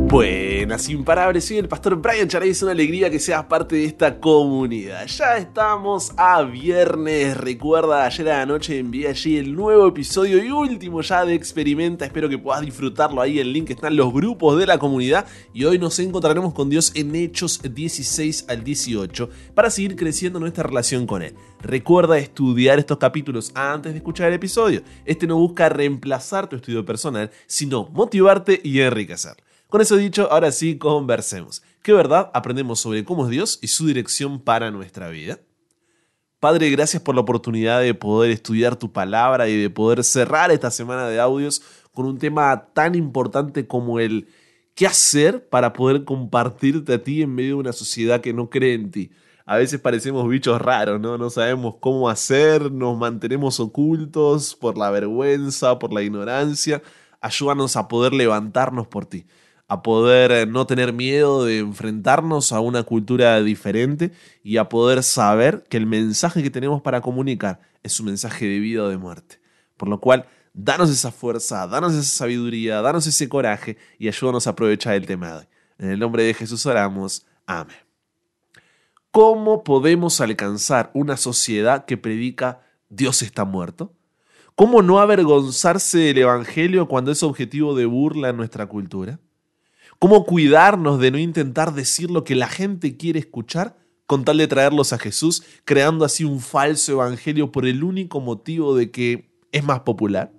Buenas, imparables, soy el pastor Brian Charay, es una alegría que seas parte de esta comunidad. Ya estamos a viernes, recuerda, ayer a la noche envié allí el nuevo episodio y último ya de Experimenta, espero que puedas disfrutarlo, ahí en el link están los grupos de la comunidad y hoy nos encontraremos con Dios en Hechos 16 al 18 para seguir creciendo nuestra relación con Él. Recuerda estudiar estos capítulos antes de escuchar el episodio, este no busca reemplazar tu estudio personal, sino motivarte y enriquecer. Con eso dicho, ahora sí, conversemos. ¿Qué verdad aprendemos sobre cómo es Dios y su dirección para nuestra vida? Padre, gracias por la oportunidad de poder estudiar tu palabra y de poder cerrar esta semana de audios con un tema tan importante como el qué hacer para poder compartirte a ti en medio de una sociedad que no cree en ti. A veces parecemos bichos raros, ¿no? No sabemos cómo hacer, nos mantenemos ocultos por la vergüenza, por la ignorancia. Ayúdanos a poder levantarnos por ti, a poder no tener miedo de enfrentarnos a una cultura diferente y a poder saber que el mensaje que tenemos para comunicar es un mensaje de vida o de muerte. Por lo cual, danos esa fuerza, danos esa sabiduría, danos ese coraje y ayúdanos a aprovechar el tema de hoy. En el nombre de Jesús oramos. Amén. ¿Cómo podemos alcanzar una sociedad que predica Dios está muerto? ¿Cómo no avergonzarse del evangelio cuando es objetivo de burla en nuestra cultura? ¿Cómo cuidarnos de no intentar decir lo que la gente quiere escuchar con tal de traerlos a Jesús, creando así un falso evangelio por el único motivo de que es más popular?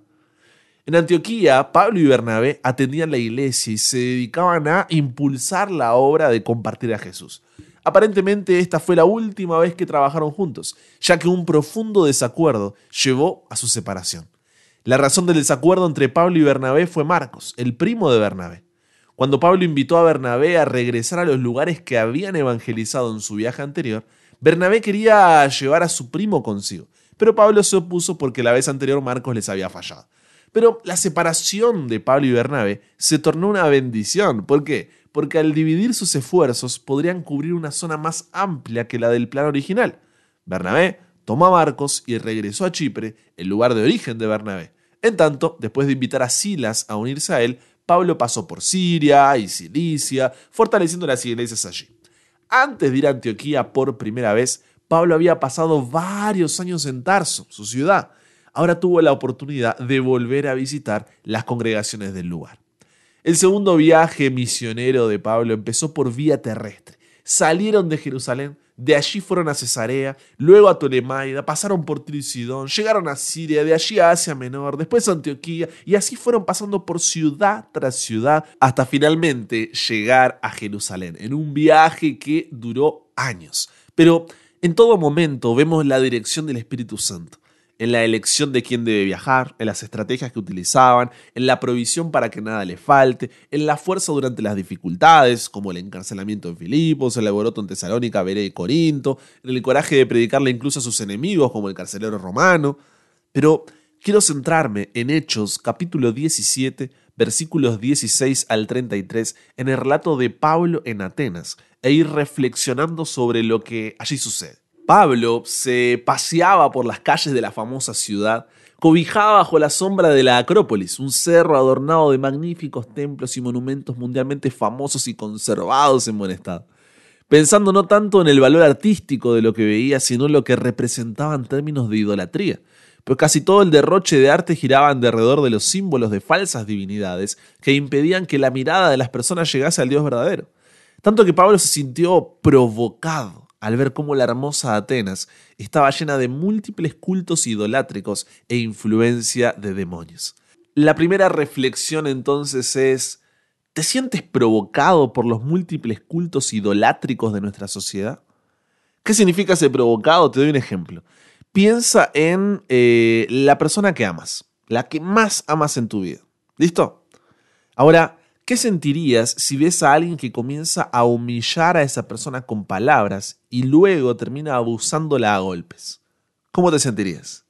En Antioquía, Pablo y Bernabé atendían la iglesia y se dedicaban a impulsar la obra de compartir a Jesús. Aparentemente esta fue la última vez que trabajaron juntos, ya que un profundo desacuerdo llevó a su separación. La razón del desacuerdo entre Pablo y Bernabé fue Marcos, el primo de Bernabé. Cuando Pablo invitó a Bernabé a regresar a los lugares que habían evangelizado en su viaje anterior, Bernabé quería llevar a su primo consigo, pero Pablo se opuso porque la vez anterior Marcos les había fallado. Pero la separación de Pablo y Bernabé se tornó una bendición. ¿Por qué? Porque al dividir sus esfuerzos podrían cubrir una zona más amplia que la del plan original. Bernabé tomó a Marcos y regresó a Chipre, el lugar de origen de Bernabé. En tanto, después de invitar a Silas a unirse a él, Pablo pasó por Siria y Cilicia, fortaleciendo las iglesias allí. Antes de ir a Antioquía por primera vez, Pablo había pasado varios años en Tarso, su ciudad. Ahora tuvo la oportunidad de volver a visitar las congregaciones del lugar. El segundo viaje misionero de Pablo empezó por vía terrestre. Salieron de Jerusalén, de allí fueron a Cesarea, luego a Ptolemaida, pasaron por Tiro y Sidón, llegaron a Siria, de allí a Asia Menor, después a Antioquía y así fueron pasando por ciudad tras ciudad hasta finalmente llegar a Jerusalén, en un viaje que duró años. Pero en todo momento vemos la dirección del Espíritu Santo, en la elección de quién debe viajar, en las estrategias que utilizaban, en la provisión para que nada les falte, en la fuerza durante las dificultades, como el encarcelamiento en Filipos, el alboroto en Tesalónica, Berea y Corinto, en el coraje de predicarle incluso a sus enemigos, como el carcelero romano. Pero quiero centrarme en Hechos, capítulo 17, versículos 16 al 33, en el relato de Pablo en Atenas, e ir reflexionando sobre lo que allí sucede. Pablo se paseaba por las calles de la famosa ciudad, cobijada bajo la sombra de la Acrópolis, un cerro adornado de magníficos templos y monumentos mundialmente famosos y conservados en buen estado. Pensando no tanto en el valor artístico de lo que veía, sino en lo que representaba en términos de idolatría, pues casi todo el derroche de arte giraba alrededor de los símbolos de falsas divinidades que impedían que la mirada de las personas llegase al Dios verdadero. Tanto que Pablo se sintió provocado al ver cómo la hermosa Atenas estaba llena de múltiples cultos idolátricos e influencia de demonios. La primera reflexión entonces es: ¿te sientes provocado por los múltiples cultos idolátricos de nuestra sociedad? ¿Qué significa ser provocado? Te doy un ejemplo. Piensa en la persona que amas, la que más amas en tu vida. ¿Listo? Ahora, ¿qué sentirías si ves a alguien que comienza a humillar a esa persona con palabras y luego termina abusándola a golpes? ¿Cómo te sentirías?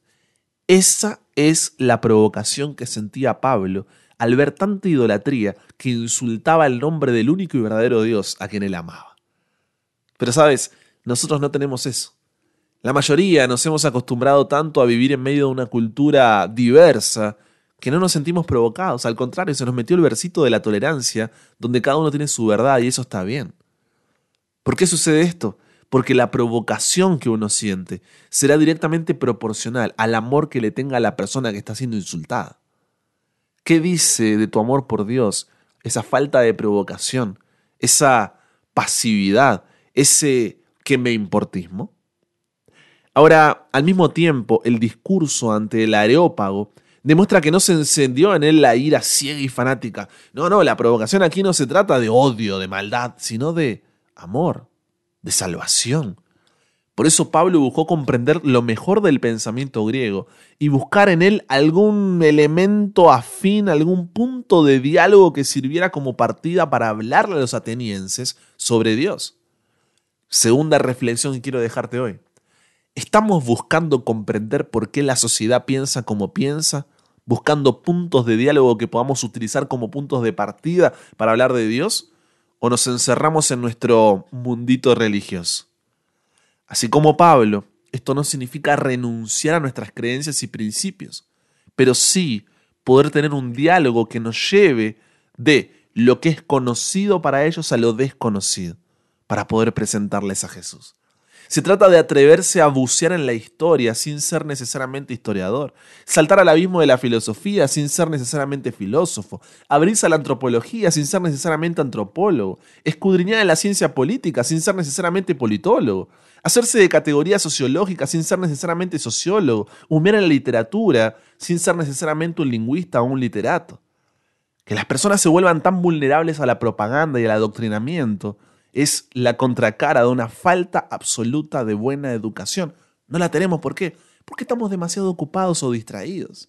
Esa es la provocación que sentía Pablo al ver tanta idolatría que insultaba el nombre del único y verdadero Dios a quien él amaba. Pero sabes, nosotros no tenemos eso. La mayoría nos hemos acostumbrado tanto a vivir en medio de una cultura diversa que no nos sentimos provocados. Al contrario, se nos metió el versito de la tolerancia, donde cada uno tiene su verdad y eso está bien. ¿Por qué sucede esto? Porque la provocación que uno siente será directamente proporcional al amor que le tenga a la persona que está siendo insultada. ¿Qué dice de tu amor por Dios esa falta de provocación, esa pasividad, ese que me importismo? Ahora, al mismo tiempo, el discurso ante el Areópago demuestra que no se encendió en él la ira ciega y fanática. No, la provocación aquí no se trata de odio, de maldad, sino de amor, de salvación. Por eso Pablo buscó comprender lo mejor del pensamiento griego y buscar en él algún elemento afín, algún punto de diálogo que sirviera como partida para hablarle a los atenienses sobre Dios. Segunda reflexión que quiero dejarte hoy. ¿Estamos buscando comprender por qué la sociedad piensa como piensa? ¿Buscando puntos de diálogo que podamos utilizar como puntos de partida para hablar de Dios? ¿O nos encerramos en nuestro mundito religioso? Así como Pablo, esto no significa renunciar a nuestras creencias y principios, pero sí poder tener un diálogo que nos lleve de lo que es conocido para ellos a lo desconocido, para poder presentarles a Jesús. Se trata de atreverse a bucear en la historia sin ser necesariamente historiador, saltar al abismo de la filosofía sin ser necesariamente filósofo, abrirse a la antropología sin ser necesariamente antropólogo, escudriñar en la ciencia política sin ser necesariamente politólogo, hacerse de categorías sociológicas sin ser necesariamente sociólogo, humear en la literatura sin ser necesariamente un lingüista o un literato. Que las personas se vuelvan tan vulnerables a la propaganda y al adoctrinamiento es la contracara de una falta absoluta de buena educación. No la tenemos, ¿por qué? Porque estamos demasiado ocupados o distraídos.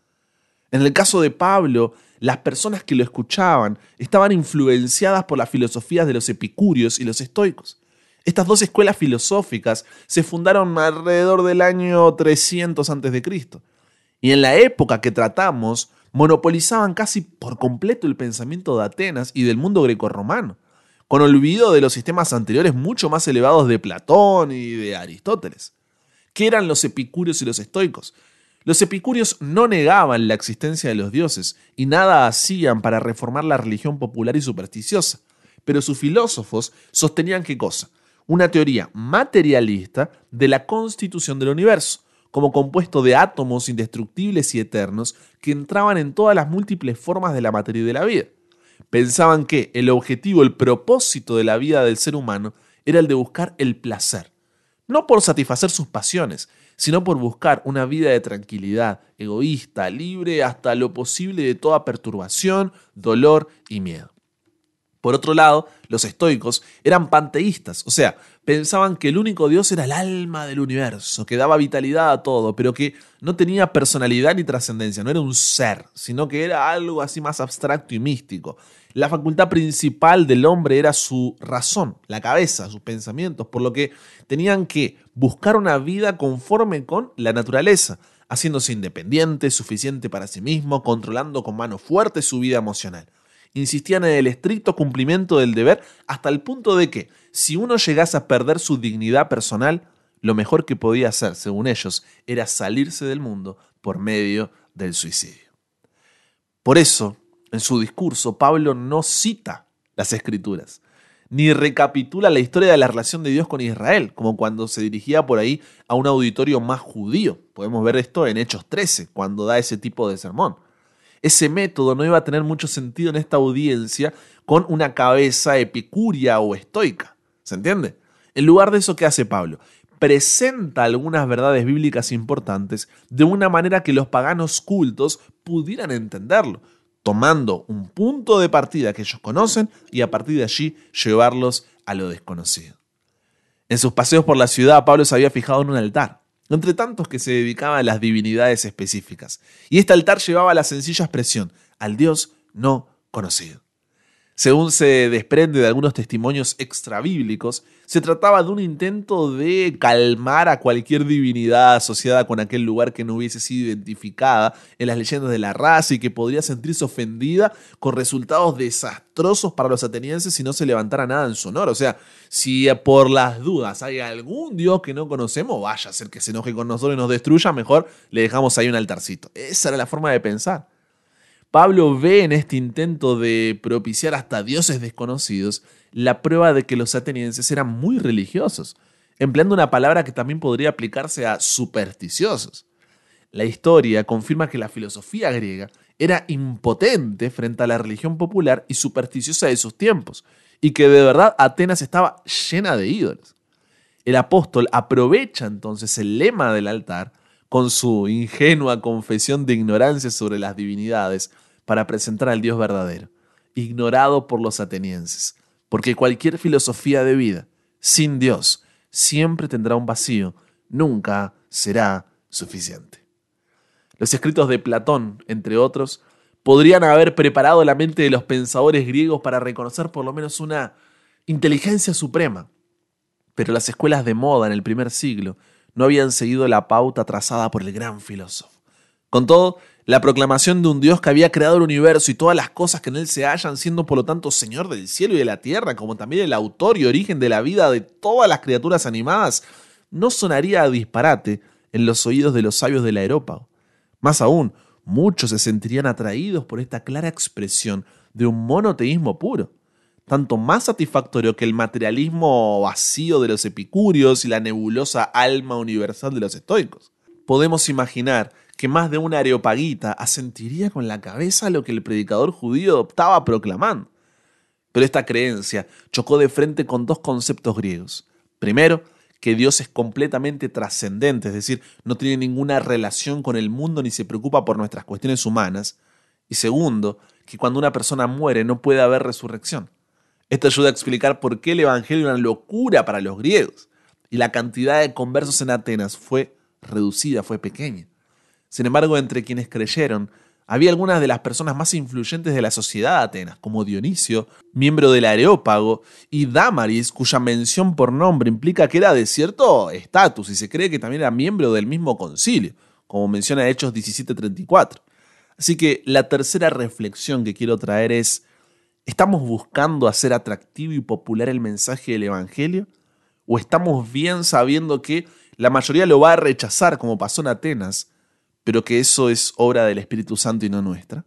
En el caso de Pablo, las personas que lo escuchaban estaban influenciadas por las filosofías de los epicúreos y los estoicos. Estas dos escuelas filosóficas se fundaron alrededor del año 300 a.C. Y en la época que tratamos, monopolizaban casi por completo el pensamiento de Atenas y del mundo grecorromano, con olvido de los sistemas anteriores mucho más elevados de Platón y de Aristóteles. ¿Qué eran los epicúreos y los estoicos? Los epicúreos no negaban la existencia de los dioses y nada hacían para reformar la religión popular y supersticiosa, pero sus filósofos sostenían ¿qué cosa? Una teoría materialista de la constitución del universo, como compuesto de átomos indestructibles y eternos que entraban en todas las múltiples formas de la materia y de la vida. Pensaban que el objetivo, el propósito de la vida del ser humano era el de buscar el placer, no por satisfacer sus pasiones, sino por buscar una vida de tranquilidad, egoísta, libre hasta lo posible de toda perturbación, dolor y miedo. Por otro lado, los estoicos eran panteístas, o sea, pensaban que el único Dios era el alma del universo, que daba vitalidad a todo, pero que no tenía personalidad ni trascendencia, no era un ser, sino que era algo así más abstracto y místico. La facultad principal del hombre era su razón, la cabeza, sus pensamientos, por lo que tenían que buscar una vida conforme con la naturaleza, haciéndose independiente, suficiente para sí mismo, controlando con mano fuerte su vida emocional. Insistían en el estricto cumplimiento del deber hasta el punto de que, si uno llegase a perder su dignidad personal, lo mejor que podía hacer, según ellos, era salirse del mundo por medio del suicidio. Por eso, en su discurso, Pablo no cita las Escrituras, ni recapitula la historia de la relación de Dios con Israel, como cuando se dirigía por ahí a un auditorio más judío. Podemos ver esto en Hechos 13, cuando da ese tipo de sermón. Ese método no iba a tener mucho sentido en esta audiencia con una cabeza epicúrea o estoica. ¿Se entiende? En lugar de eso, ¿qué hace Pablo? Presenta algunas verdades bíblicas importantes de una manera que los paganos cultos pudieran entenderlo, tomando un punto de partida que ellos conocen y a partir de allí llevarlos a lo desconocido. En sus paseos por la ciudad, Pablo se había fijado en un altar, entre tantos que se dedicaban a las divinidades específicas. Y este altar llevaba la sencilla expresión, al Dios no conocido. Según se desprende de algunos testimonios extrabíblicos, se trataba de un intento de calmar a cualquier divinidad asociada con aquel lugar que no hubiese sido identificada en las leyendas de la raza y que podría sentirse ofendida con resultados desastrosos para los atenienses si no se levantara nada en su honor. O sea, si por las dudas hay algún dios que no conocemos, vaya a ser que se enoje con nosotros y nos destruya, mejor le dejamos ahí un altarcito. Esa era la forma de pensar. Pablo ve en este intento de propiciar hasta dioses desconocidos la prueba de que los atenienses eran muy religiosos, empleando una palabra que también podría aplicarse a supersticiosos. La historia confirma que la filosofía griega era impotente frente a la religión popular y supersticiosa de sus tiempos, y que de verdad Atenas estaba llena de ídolos. El apóstol aprovecha entonces el lema del altar con su ingenua confesión de ignorancia sobre las divinidades para presentar al Dios verdadero, ignorado por los atenienses, porque cualquier filosofía de vida sin Dios siempre tendrá un vacío, nunca será suficiente. Los escritos de Platón, entre otros, podrían haber preparado la mente de los pensadores griegos para reconocer por lo menos una inteligencia suprema, pero las escuelas de moda en el primer siglo no habían seguido la pauta trazada por el gran filósofo. Con todo, la proclamación de un Dios que había creado el universo y todas las cosas que en él se hallan, siendo por lo tanto Señor del cielo y de la tierra, como también el autor y origen de la vida de todas las criaturas animadas, no sonaría a disparate en los oídos de los sabios del Areópago. Más aún, muchos se sentirían atraídos por esta clara expresión de un monoteísmo puro, tanto más satisfactorio que el materialismo vacío de los epicúreos y la nebulosa alma universal de los estoicos. Podemos imaginar que más de una areopagita asentiría con la cabeza a lo que el predicador judío estaba proclamando. Pero esta creencia chocó de frente con dos conceptos griegos. Primero, que Dios es completamente trascendente, es decir, no tiene ninguna relación con el mundo ni se preocupa por nuestras cuestiones humanas. Y segundo, que cuando una persona muere no puede haber resurrección. Esto ayuda a explicar por qué el evangelio era una locura para los griegos y la cantidad de conversos en Atenas fue reducida, fue pequeña. Sin embargo, entre quienes creyeron, había algunas de las personas más influyentes de la sociedad de Atenas, como Dionisio, miembro del Areópago, y Dámaris, cuya mención por nombre implica que era de cierto estatus y se cree que también era miembro del mismo concilio, como menciona Hechos 17:34. Así que la tercera reflexión que quiero traer es: ¿estamos buscando hacer atractivo y popular el mensaje del Evangelio? ¿O estamos bien sabiendo que la mayoría lo va a rechazar, como pasó en Atenas, pero que eso es obra del Espíritu Santo y no nuestra?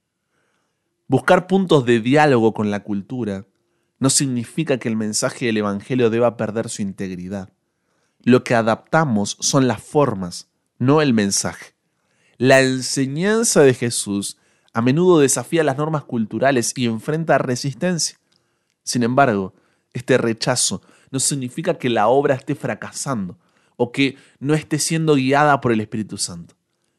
Buscar puntos de diálogo con la cultura no significa que el mensaje del Evangelio deba perder su integridad. Lo que adaptamos son las formas, no el mensaje. La enseñanza de Jesús a menudo desafía las normas culturales y enfrenta resistencia. Sin embargo, este rechazo no significa que la obra esté fracasando o que no esté siendo guiada por el Espíritu Santo.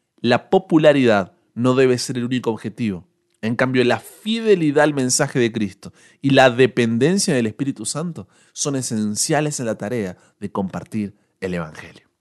La popularidad no debe ser el único objetivo. En cambio, la fidelidad al mensaje de Cristo y la dependencia del Espíritu Santo son esenciales en la tarea de compartir el Evangelio.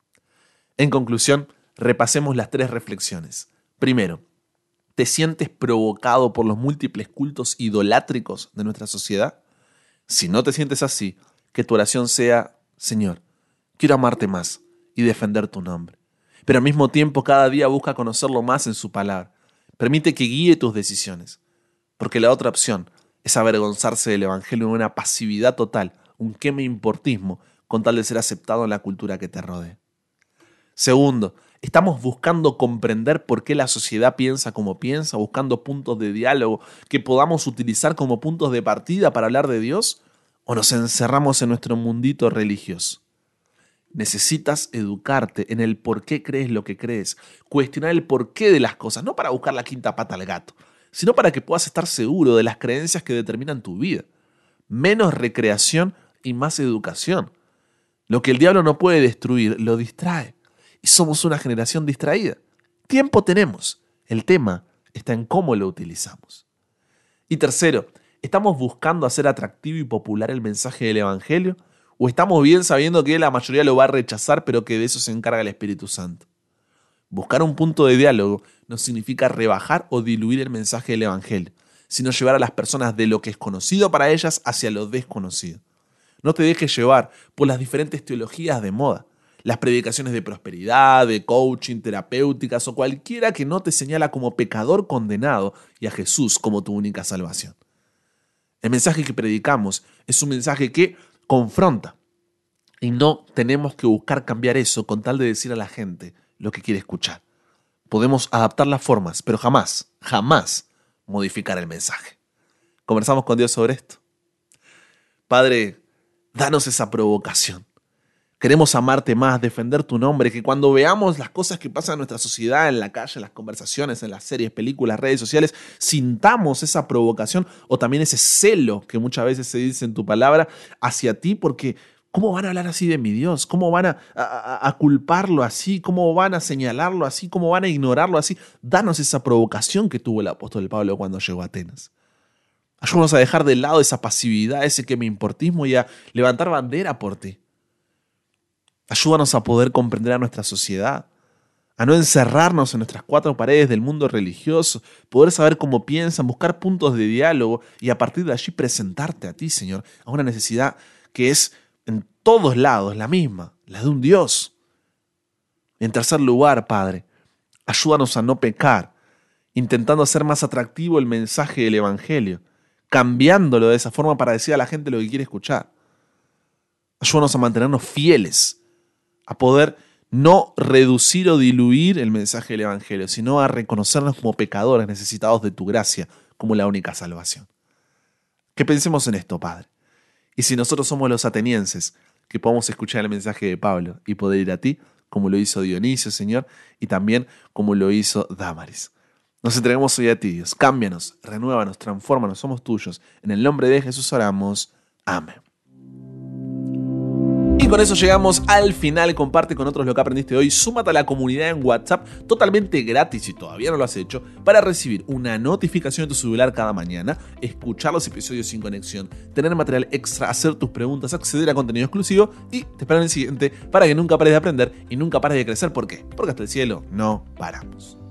En conclusión, repasemos las tres reflexiones. Primero, ¿te sientes provocado por los múltiples cultos idolátricos de nuestra sociedad? Si no te sientes así, que tu oración sea: Señor, quiero amarte más y defender tu nombre. Pero al mismo tiempo cada día busca conocerlo más en su palabra. Permite que guíe tus decisiones, porque la otra opción es avergonzarse del Evangelio en una pasividad total, un qué me importismo, con tal de ser aceptado en la cultura que te rodea. Segundo, ¿estamos buscando comprender por qué la sociedad piensa como piensa, buscando puntos de diálogo que podamos utilizar como puntos de partida para hablar de Dios? ¿O nos encerramos en nuestro mundito religioso? Necesitas educarte en el por qué crees lo que crees, cuestionar el porqué de las cosas, no para buscar la quinta pata al gato, sino para que puedas estar seguro de las creencias que determinan tu vida. Menos recreación y más educación. Lo que el diablo no puede destruir, lo distrae. Y somos una generación distraída. Tiempo tenemos. El tema está en cómo lo utilizamos. Y tercero, ¿estamos buscando hacer atractivo y popular el mensaje del Evangelio? ¿O estamos bien sabiendo que la mayoría lo va a rechazar, pero que de eso se encarga el Espíritu Santo? Buscar un punto de diálogo no significa rebajar o diluir el mensaje del Evangelio, sino llevar a las personas de lo que es conocido para ellas hacia lo desconocido. No te dejes llevar por las diferentes teologías de moda, las predicaciones de prosperidad, de coaching, terapéuticas o cualquiera que no te señala como pecador condenado y a Jesús como tu única salvación. El mensaje que predicamos es un mensaje que confronta y no tenemos que buscar cambiar eso con tal de decir a la gente lo que quiere escuchar. podemos adaptar las formas, pero jamás, jamás modificar el mensaje. Conversamos con Dios sobre esto. Padre, danos esa provocación. Queremos amarte más, defender tu nombre, que cuando veamos las cosas que pasan en nuestra sociedad, en la calle, en las conversaciones, en las series, películas, redes sociales, sintamos esa provocación o también ese celo que muchas veces se dice en tu palabra hacia ti, porque ¿cómo van a hablar así de mi Dios? ¿Cómo van a culparlo así? ¿Cómo van a señalarlo así? ¿Cómo van a ignorarlo así? Danos esa provocación que tuvo el apóstol Pablo cuando llegó a Atenas. Ayúdanos a dejar de lado esa pasividad, ese que me importismo y a levantar bandera por ti. Ayúdanos a poder comprender a nuestra sociedad, a no encerrarnos en nuestras cuatro paredes del mundo religioso, poder saber cómo piensan, buscar puntos de diálogo y a partir de allí presentarte a ti, Señor, a una necesidad que es en todos lados la misma, la de un Dios. En tercer lugar, Padre, ayúdanos a no pecar, intentando hacer más atractivo el mensaje del Evangelio, cambiándolo de esa forma para decir a la gente lo que quiere escuchar. Ayúdanos a mantenernos fieles, a poder no reducir o diluir el mensaje del Evangelio, sino a reconocernos como pecadores necesitados de tu gracia como la única salvación. Que pensemos en esto, Padre. Y si nosotros somos los atenienses, que podamos escuchar el mensaje de Pablo y poder ir a ti, como lo hizo Dionisio, Señor, y también como lo hizo Dámaris. Nos entregamos hoy a ti, Dios. Cámbianos, renuévanos, transfórmanos, somos tuyos. En el nombre de Jesús oramos. Amén. Y con eso llegamos al final. Comparte con otros lo que aprendiste hoy. Súmate a la comunidad en WhatsApp totalmente gratis si todavía no lo has hecho para recibir una notificación en tu celular cada mañana, escuchar los episodios sin conexión, tener material extra, hacer tus preguntas, acceder a contenido exclusivo y te espero en el siguiente para que nunca pares de aprender y nunca pares de crecer. ¿Por qué? Porque hasta el cielo no paramos.